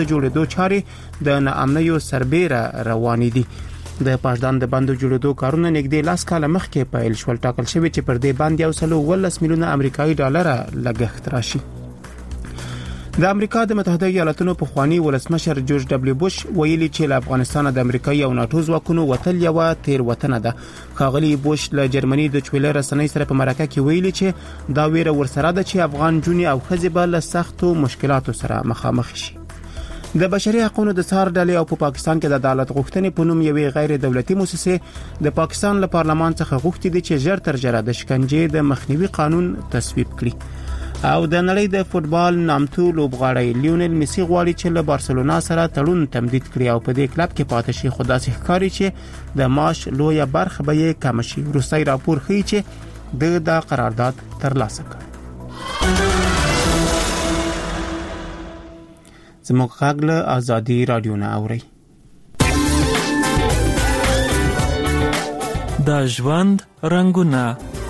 جوړېدو چارې د ناامنیو سربېره روانې دي. د پاشدان د بندو جوړېدو کارونه نږدې 10 کاله مخکې پیل شول. ټاکل شوی چې پر دې باندې 1.18 میلیونه امریکایي ډالر لګښت راشي. د امریکا د متحده ایالاتونو پخوانی ولسمشر جورج دبلیو بوش ویلي چې له افغانستان د امریکایي او ناتو ځواکونو وتل یو تیروتنه ده. ښاغلي بوش له جرمني د چويلر رسنۍ سره په مرکه کې ویلي چې دا ویره ورسره ده چې افغان جونې او ښځې به له سختو مشکلاتو سره مخامخ شي. د بشري حقوقو د څار ډلې او په پاکستان کې د عدالت غوښتنې په نوم یوې غیر دولتي مؤسسې د پاکستان له پارلمان څخه غوښتي دي چې ژر تر ژره د شکنجې د مخنیوي قانون تصویب کړي. او د نړۍ د فوتبال نامتو لوبغاړی لیونل میسی غواړي چې له بارسلونا سره تړون تمدید کړي او په دې کلب کې پاتې شي. خو داسې ښکاري چې د معاش لویه برخه به یې کم شي. وروستي راپور ښیي چې د قرارداد ترلاسه کړ. زموږ غږ له آزادي رادیو نه اوري. د ژوند رنگونه.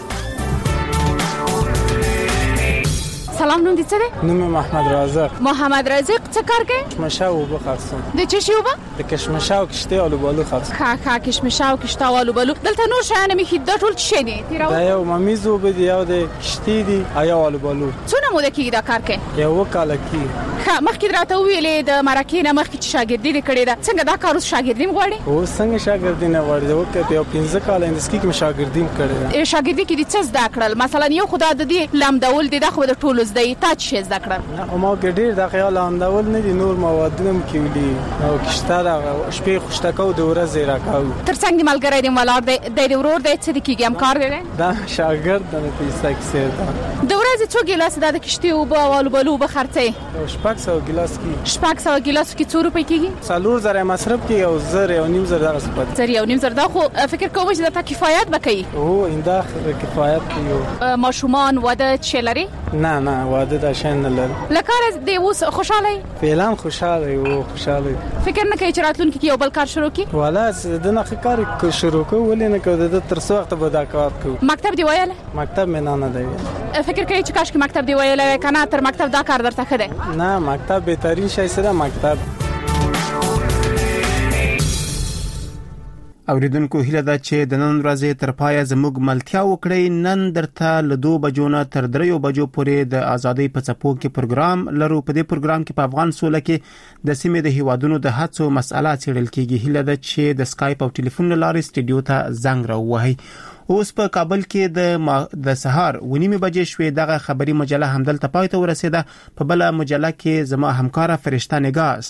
سلام، نوم دې څه دی؟ نوم محمد رازق. محمد رازق څه کار کوي؟ کشمش او به خرڅوم. د چه شی وبه؟ د کشمش او کشته آلوبالو خرڅوم. ښه کشمش او کشته آلوبالو. دلته نور شیان می خید ټول څه دي؟ دا یو ممیز وبه دی او د کشته دی یا آلوبالو. څونه موده کېږي دا کار کوي؟ یو کال کې. ښه مخکې راته ویلې د مرکې نه مخکې چې شاګردي کړې ده. څنګه دا کار اوس شاګردي غواړي؟ او څنګه شاګردي نه غواړي؟ وکړه یو 15 کال اندسکی کې شاګردي کړې ده. شاګردي کې د څه زده کړل؟ مثلا یو خدای د دې لمدول دي د خو د ټولو زده تا چې زده کړل. نه ما ګډیر د خیال لمدول نه دي، نور موادونه کې دي او کشته د شپې خوشتکو د ورځې راکاو. تر څنګه ملګری دې ولار د ورور د څه د کېږي امکار دی؟ دا شاګرد د پیسې کې ده. د ورځې څو ګیلاس د کشته او آلوبالو به خرڅي؟ 600 ګیلاس کې 600 ګیلاس کې څو روپۍ کېږي؟ 4000 مصرف کې او 0.5 دغه صفات. 0.5 دا خو فکر کوم چې دا کفایت بکې. او انده کفایت کوي. ماشومان واده چلري؟ نه واده دا شین نه لري. لکه دې اوس خوشاله؟ فعلا خوشاله او خوشاله. فکر نه کوي چې راتلونکي کې یو بل کار شروع کړي؟ والا دنه کار شروع کوو ولې نه کوو د تر څو وخت به دا کار کوو. مکتب دی ویل؟ مکتب مې نه دی. فکر کوي چې کاش کې مکتب دی ویل کنه تر مکتب دا کار درته خده؟ نه مکتب بهترین شی سره مکتب. اوریدونکو هیله ده چې د نن ورځې تر پایه زموږ ملتیا وکړئ. نن درته له 2 بجو نه تر 3 بجو پورې د ازادۍ په څپو کې پروګرام لرو. په دې پروګرام کې په افغان سوله کې د سیمې د هیوادونو د هڅو مسله څېړل کیږي. هیله ده چې د سکایپ او ټلیفون لارې سټډیو ته زنګ راووهئ. اوس په کابل کې د سهار 9 بجې شوې. دغه خبري مجله همدلته پای ته ورسېده. په بل مجله کې زما همکاره فرشته نگاه